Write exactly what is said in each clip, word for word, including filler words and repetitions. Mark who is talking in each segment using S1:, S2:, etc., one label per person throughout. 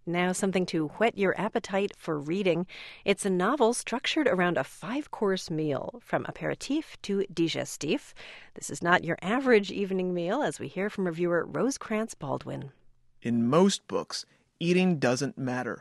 S1: Now, something to whet your appetite for reading. It's a novel structured around a five-course meal, from aperitif to digestif. This is not your average evening meal, as we hear from reviewer Rosecrance Baldwin.
S2: In most books, eating doesn't matter.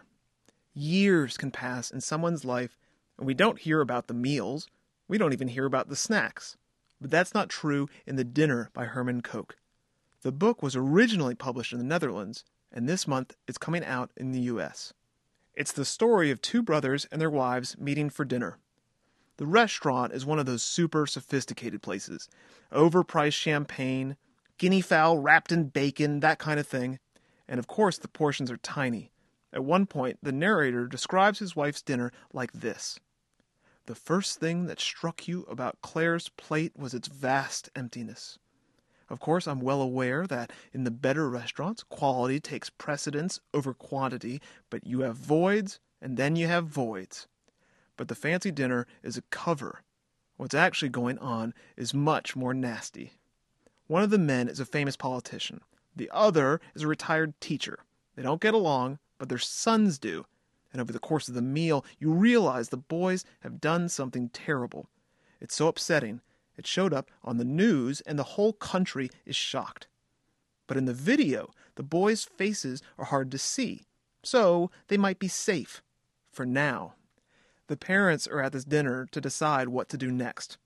S2: Years can pass in someone's life, and we don't hear about the meals. We don't even hear about the snacks. But that's not true in The Dinner by Herman Koch. The book was originally published in the Netherlands, and this month it's coming out in the U S. It's the story of two brothers and their wives meeting for dinner. The restaurant is one of those super sophisticated places. Overpriced champagne, guinea fowl wrapped in bacon, that kind of thing. And of course the portions are tiny. At one point, the narrator describes his wife's dinner like this. The first thing that struck you about Claire's plate was its vast emptiness. Of course, I'm well aware that in the better restaurants, quality takes precedence over quantity, but you have voids, and then you have voids. But the fancy dinner is a cover. What's actually going on is much more nasty. One of the men is a famous politician. The other is a retired teacher. They don't get along, but their sons do. And over the course of the meal, you realize the boys have done something terrible. It's so upsetting. It showed up on the news, and the whole country is shocked. But in the video, the boys' faces are hard to see, so they might be safe. For now. The parents are at this dinner to decide what to do next.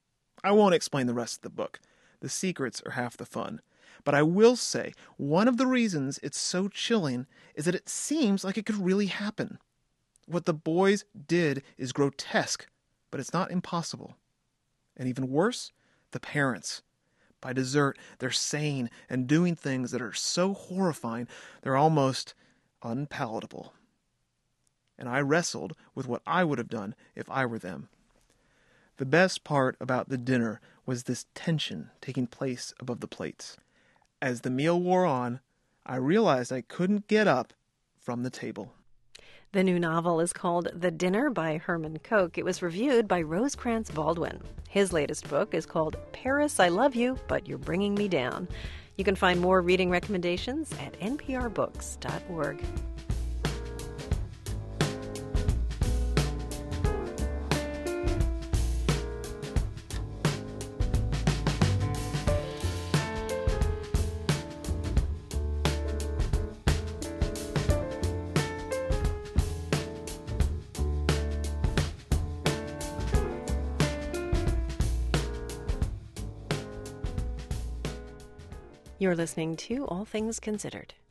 S2: I won't explain the rest of the book. The secrets are half the fun. But I will say, one of the reasons it's so chilling is that it seems like it could really happen. What the boys did is grotesque, but it's not impossible. And even worse, the parents. By dessert, they're saying and doing things that are so horrifying, they're almost unpalatable. And I wrestled with what I would have done if I were them. The best part about the dinner was this tension taking place above the plates. As the meal wore on, I realized I couldn't get up from the table.
S1: The new novel is called The Dinner by Herman Koch. It was reviewed by Rosecrance Baldwin. His latest book is called Paris, I Love You, But You're Bringing Me Down. You can find more reading recommendations at n p r books dot org. You're listening to All Things Considered.